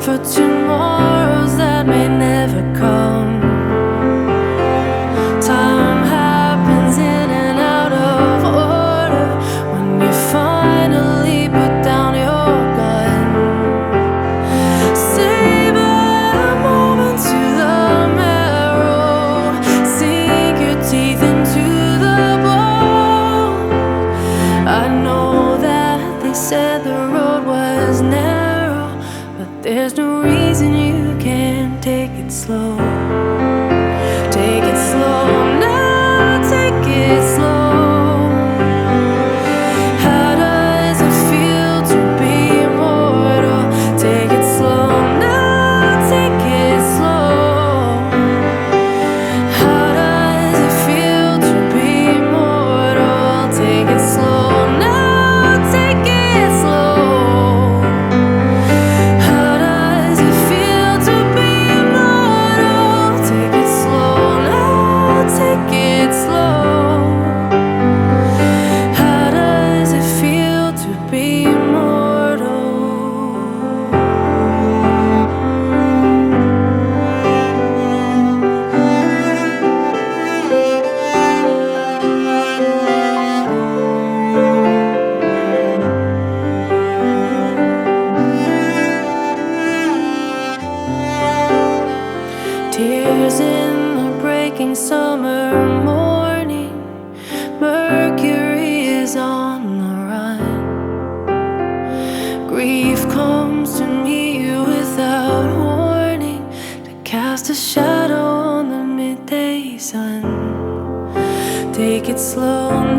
for tomorrows that may never come. Time happens in and out of order when you finally put down your gun. Savor a moment to the marrow, sink your teeth into the bone. I know that they said the road was narrow, but there's no reason you can't take it slow. Take it slow now, take it slow. How does it feel to be immortal? Take it slow now, take it slow. How does it feel to be immortal? Take it slow now, take it slow. How does it feel to be immortal? Take it slow now, take it slow. How does it feel to be immortal? Tears in the breaking summer morning. Mercury is on the run. Grief comes to meet you without warning, to cast a shadow on the midday sun. Take it slow